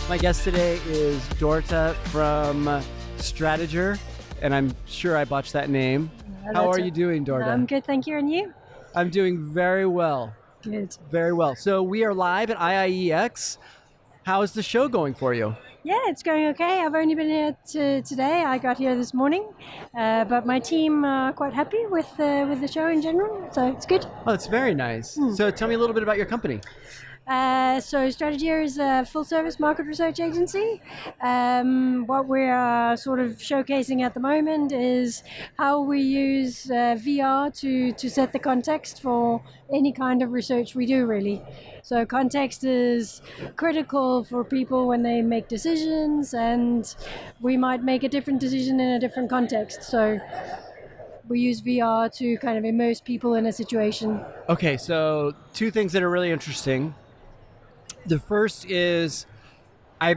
My guest today is Dorta from Stratager, and I'm sure I botched that name. How are you doing, Dorta? I'm good, thank you. And you? I'm doing very well. Good. Very well. So we are live at IIEX. How is the show going for you? Yeah, it's going okay. I've only been here today. I got here this morning, but my team are quite happy with the show in general, so it's good. Oh, that's very nice. So tell me a little bit about your company. So Stratager is a full-service market research agency. What we're sort of showcasing at the moment is how we use VR to set the context for any kind of research we do, really. So context is critical for people when they make decisions, and we might make a different decision in a different context. So we use VR to kind of immerse people in a situation. Okay, so two things that are really interesting. The first is I've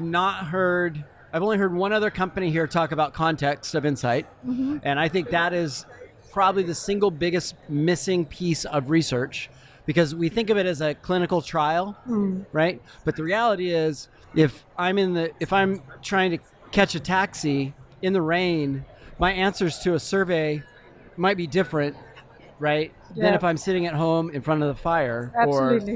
only heard one other company here talk about context of insight. Mm-hmm. And I think that is probably the single biggest missing piece of research, because we think of it as a clinical trial, right? But the reality is if I'm trying to catch a taxi in the rain, my answers to a survey might be different, right? Yeah. Than if I'm sitting at home in front of the fire. Absolutely.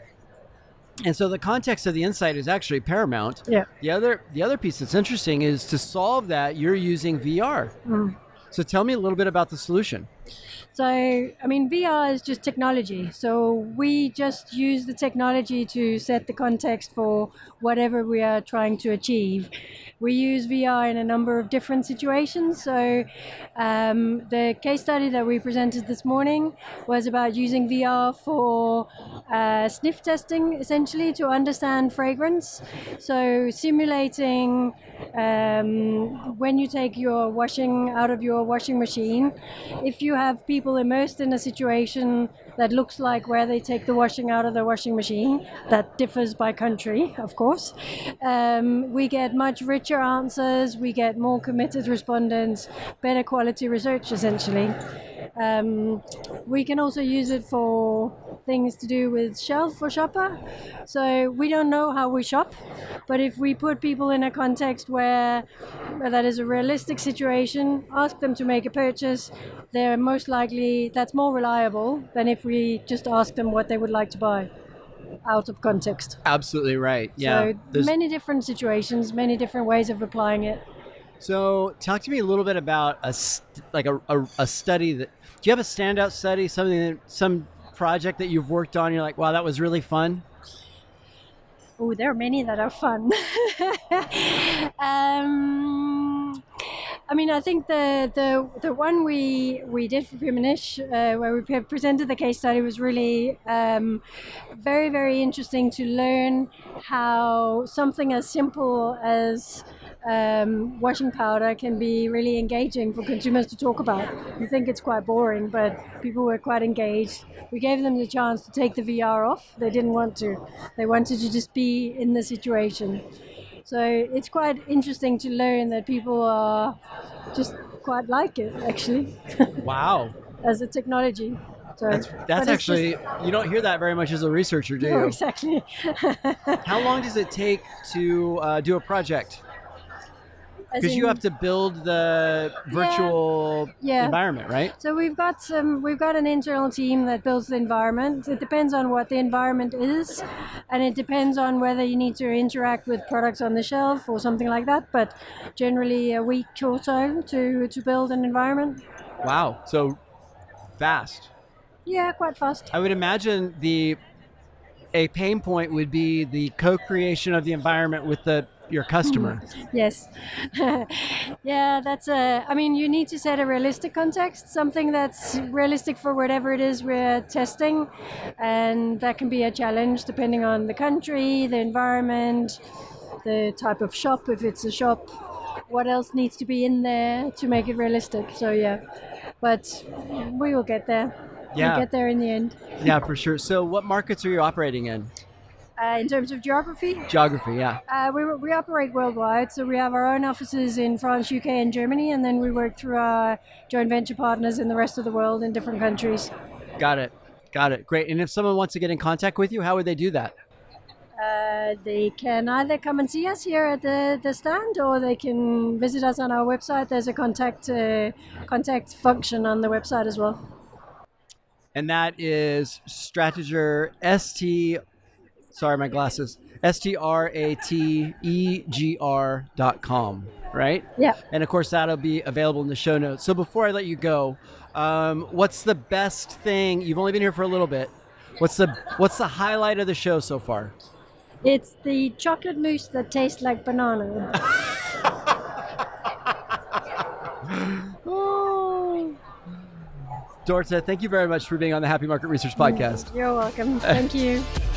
And so the context of the insight is actually paramount. Yeah. The other piece that's interesting is to solve that, you're using VR. So tell me a little bit about the solution. So, I mean, VR is just technology. So we just use the technology to set the context for whatever we are trying to achieve. We use VR in a number of different situations. So the case study that we presented this morning was about using VR for sniff testing, essentially, to understand fragrance. So simulating when you take your washing out of your washing machine, if you have people immersed in a situation that looks like where they take the washing out of their washing machine, that differs by country, of course, we get much richer answers, we get more committed respondents, better quality research, essentially. We can also use it for things to do with shelf or shopper. So we don't know how we shop, but if we put people in a context where that is a realistic situation, ask them to make a purchase, they're most likely, that's more reliable than if we just ask them what they would like to buy out of context. Absolutely right. Yeah. So many different situations, many different ways of applying it. So talk to me a little bit about a study that, do you have a standout study, some project that you've worked on, you're like, wow, that was really fun? Oh, there are many that are fun. I mean, I think the one we did for Firmenich, where we presented the case study, was really very, very interesting to learn how something as simple as washing powder can be really engaging for consumers to talk about. You think it's quite boring, but people were quite engaged. We gave them the chance to take the VR off. They didn't want to. They wanted to just be in the situation. So it's quite interesting to learn that people are just quite like it, actually. Wow. As a technology. So, that's actually, you don't hear that very much as a researcher, do you? No, exactly. How long does it take to do a project? Because you have to build the virtual environment, right? So we've got an internal team that builds the environment. It depends on what the environment is, and it depends on whether you need to interact with products on the shelf or something like that. But generally, a week or so to build an environment. Wow, so fast. Yeah, quite fast. I would imagine a pain point would be the co-creation of the environment with your customer. Yes. Yeah, I mean, you need to set a realistic context, something that's realistic for whatever it is we're testing. And that can be a challenge depending on the country, the environment, the type of shop, if it's a shop, what else needs to be in there to make it realistic. So, yeah, but we will get there. Yeah. We'll get there in the end. Yeah, for sure. So what markets are you operating in? In terms of geography? Geography, yeah. We operate worldwide, so we have our own offices in France, UK, and Germany, and then we work through our joint venture partners in the rest of the world in different countries. Got it. Great. And if someone wants to get in contact with you, how would they do that? They can either come and see us here at the stand, or they can visit us on our website. There's a contact function on the website as well. And that is Strateger, sorry, my glasses, STRATEGR.com, right? Yeah. And of course, that'll be available in the show notes. So before I let you go, what's the best thing? You've only been here for a little bit. What's the highlight of the show so far? It's the chocolate mousse that tastes like banana. Dorthe, thank you very much for being on the Happy Market Research Podcast. You're welcome. Thank you.